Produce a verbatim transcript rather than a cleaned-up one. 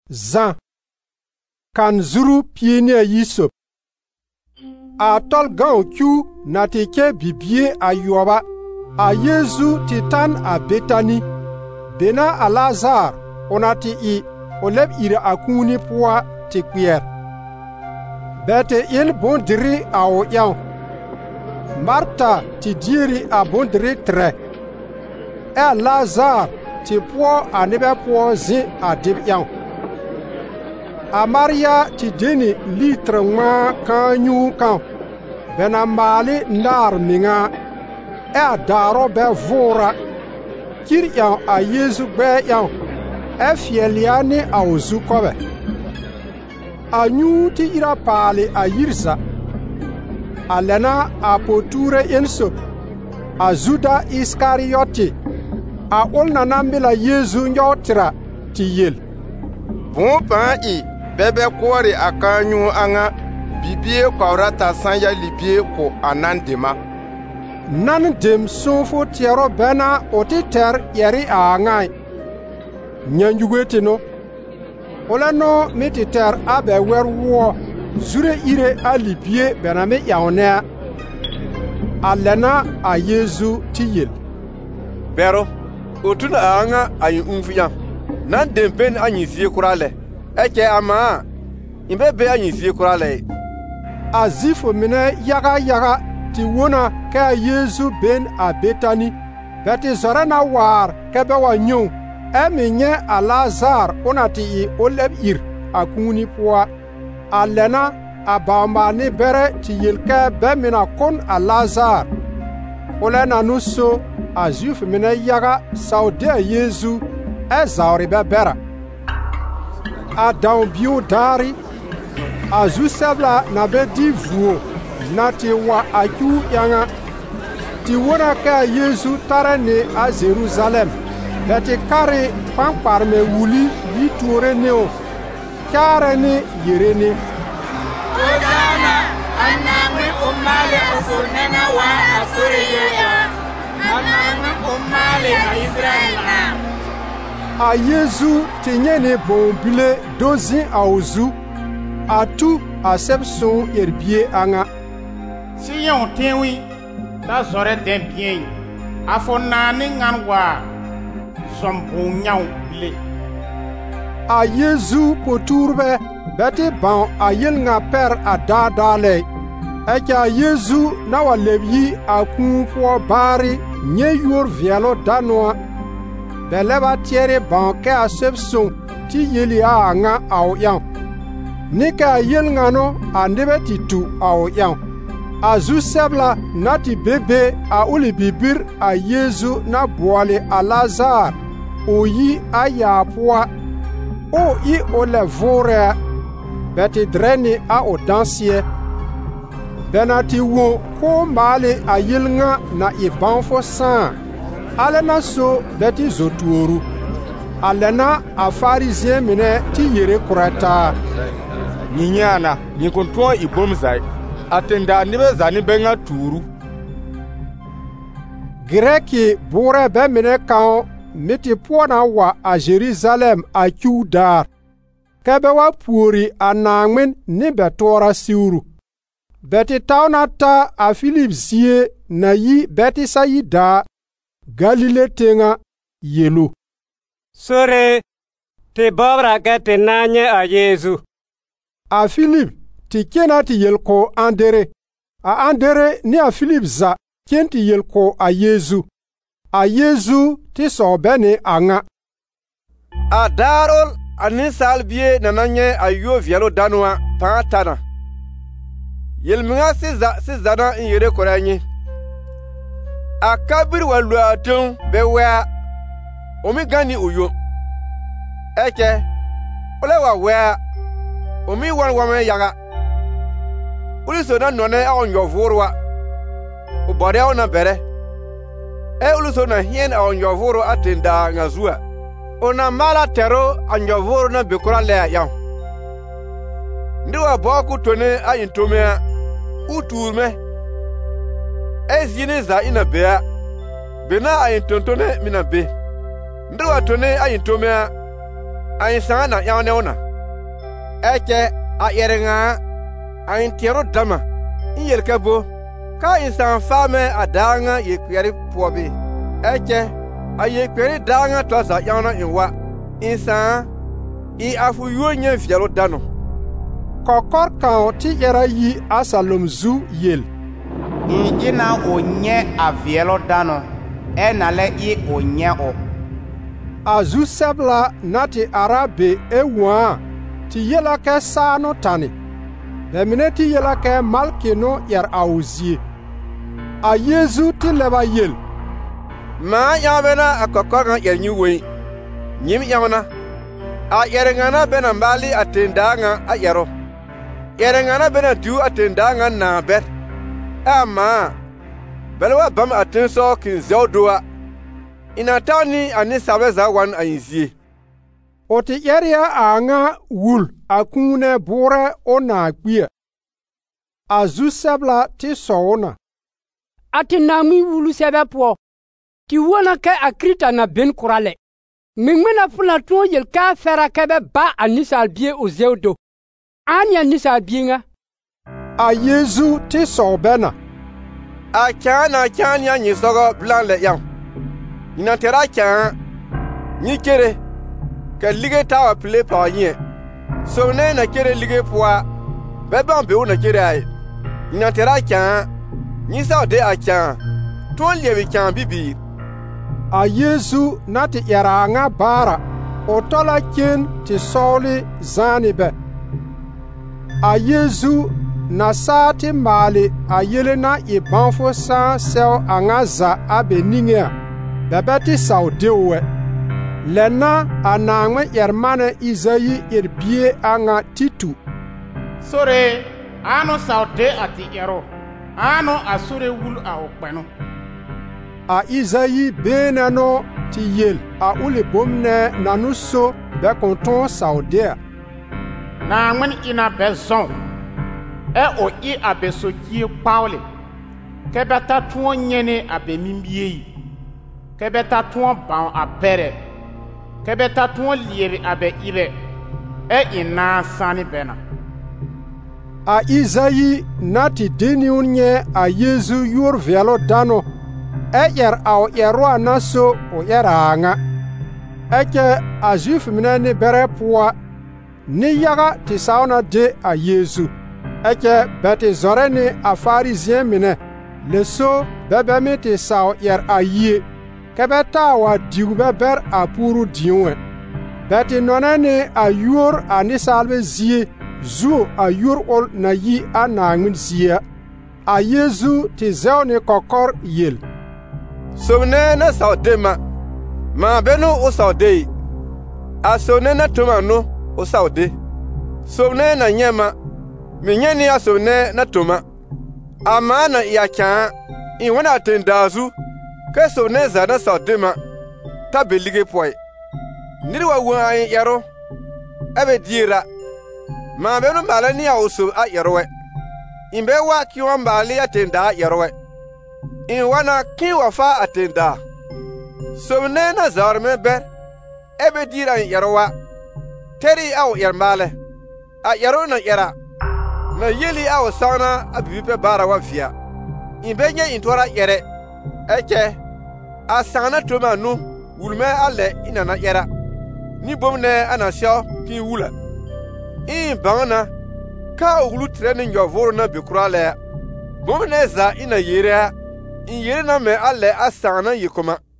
Zan kan zuru piene yisop. A tol gan kiu na te ke bibie a yoba. A Yezu titan a Betani. Bena a Lazar onati i oleb ire akuni poa te kwier. Bete il bondiri a o yan. Marta ti diri a bondiri tre. E Lazar ti poa a nebe poa zin a dib yan. A Maria ti deni litre ngma kan nyu kan. Bena mali nar minga. E a daro be vora. Kir yan a Yezu be yan. E fieliani a ozu kobe. A nyu ti ira pali a yirza. A lena a poture insop. A Zuda Iskariote. A olna nambila Yezu nyotra ti yel. Bon pan i bebe kwori akanyu anga bibie kwaurata sanya libie ko anandema. Nan dem sonfo tiero bena oti ter yeri a ngai. Nyanjugwete no. Ola no miti ter abe wer wo zure ire a libie bena me yaonea. Alena a Yezu ti yel. Bero, otuna anga ayi unfiyan. Nan dem pen anyi sie kurale. Eke ama imbe be anyi sie kurale. Azifo mine yaga yaga ti wona ka Yezu ben a Betani. Beti zorena war kebe wa nyon. Emi nye a Lazar onati i oleb ir akuni poa. Alena a baumani bere ti yilke be mina kon a Lazar. Olena nuso a zif mine yaga saude a Yezu e zauri be bera. A down bio dari. A zu sebla na be di vuo. Na ti wa akiu yanga. Ti wona ka Yezu tarane a Jerusalem. Beti kare pankparme wuli yi tuore neo. Kare ne yere ne. Hosanna, anami umale asunena wa asuriye ya. Anami umale na Israel. A Yezu tenye ne bombile dozin a ozu. A tu a sepson erbie anga. Si yon tenwi, ta zore den bien. A fonani nganwa. Som bon nyaw le. A Yezu poturbe beti ban a yel nga per a dadale. Eke a Yezu na wa lebyi a kun po bari nye yor vielo danoa. Beleba tiere ban ke a sepson ti yeli a anga a o yan. Nika a yel nga no a nebe ti tu a o yan. A zu sebla na ti bebe a uli bibir a Yezu na boale a Lazar. O yi a ya poa. O i o le vore. Beti dreni a o dansie. Benati wo ko male a yilnga na i banfo san. Alena so beti zotuoru. Alena a farizien mine ti yere kurata. Nyinyana, nyikontuwa ibomzai. Atenda nibe zani benga turu. Greki bore be mine kan miti pona wa a Jerusalem a kiudar. Kebe wa puori a nangmin ni betora siuru. Beti taunata a Philip zie na yi beti sayida Galile tenga yelo. Sore, te bobra ke te nanye a Yezu. A Philip ti kena ti yelko Andere. A Andere ni a Philip za ken ti yelko a Yezu. A Yezu ti so bene anga. A darol anin salbie nananye ayo vialo danwa tantana. Yelminga siza sizana in yere koranyi. A kabir walu atun bewa omi gani uyo. Eke ole wa wea omi wan wame yaga. Uli so na none a onyo vorwa. Ubode a ona bere. E uluso na hien a onjovoro atenda ngazua. Ona mala tero onjovoro na bekura lea yao. Ndiwa boku tone a intomea. Uturme. E zine za ina bea. Bena a intontone mina be. Ndiwa tone a intomea. Ayin sana yaw neuna. Eke a yerenga ayin tero dama. In yelka bo. Ka insan fame a danga ye kweri pobi. Eke a ye kweri danga tosa yawna inwa. Insan i afu yonye vialo dano. Kokor kan ti yera yi asalom zu yel. I ina onye a vialo dano. E nale i onye o. Azu sebla nati arabe ewa ti yela ke sano tani. Bemine ti yela ke malkino yer auzie. A Yezu ti leba yel. Ma yawena a kokor yer nyuwe. Nyim yawna. A yerengana bena mbali atendanga a yero. Yerengana bena du atendanga na ber. Ama belwa bam atenso kin zewdoa. Inatani ani sabeza wan ainzie. Oti yeria anga wul akune bore ona kwia. Azu sebla ti soona. Ati nami wulu sebe po. Ti wona ke akrita na ben kurale. Mingmena fula tuo yel ka fera kebe ba anisal bie o zewdo. Ani anisal bienga. A Yezu ti sobena. A kana kanya nyisogo blan le yang. Ina tera kyan ni kere ka lige tawa pile pa yin. So ne na kere lige poa. Beba be na kere ai. Ina tera kyan ni sa de a kyan. Ton lewi kyan bibi. A Yezu nati yaranga bara. Otola ken ti soli zani be. A Yezu na saati mali a yele na i banfo san sel anga za abe ninge bebeti saudewe. Lena anangwe yermane Izayi erbie anga titu. Sore ano saude ati ero. Ano asure wul a okpeno. A Izayi benano ti yel a ule bomne nanuso be konton saudea. Na ngwen ina bezon. E o i abesokie Paule. Kebeta tuon nyene abe mimbie. Kebeta tuon ban apere. Kebeta tuon liere abe ibe. E ina sani bena. A Izayi nati deni unye a Yezu yor velo dano. E yer au yero anaso o yeranga. Eke a juif minene bere poa. Ni yaga ti sauna de a Yezu. Eke beti zoreni a farizien mine. Leso bebe mi ti sao yer a yie. Kebe ta wa digu beber a puru diwe. Beti noneni a yor a nisalbe zie. Zu a yor ol na yi a nangmin zie. A Yezu ti zeoni kokor yel. Somne na saude ma. Ma beno o saude. A somne na tuma no o saude. Somne na nyema. Minyeni a somne na tuma. Ama na iya kyan. In wana tendazu. Ke somne za na saude ma. Ta belige poy. Niriwa wan yaro. Ebe dira. Ma beno mbala ni a oso a yarowe. Imbe wa kiwa mbali a tenda yarowe. In wana kiwa fa a tenda. Somne na zarme ber. Ebe dira yarowa. Teri au yarmale. A yaro na yara. Na yeli au sana a bibipe bara wa via. Imbe nye intwara yere. Eke. A sana toma nu. Wulme ale ina na yara. Ni bomne anasyo ki wula. In bangna. Ka uglu treni njovoro na bikurale. Bomne za ina yere. In yere na me ale a sana yikoma.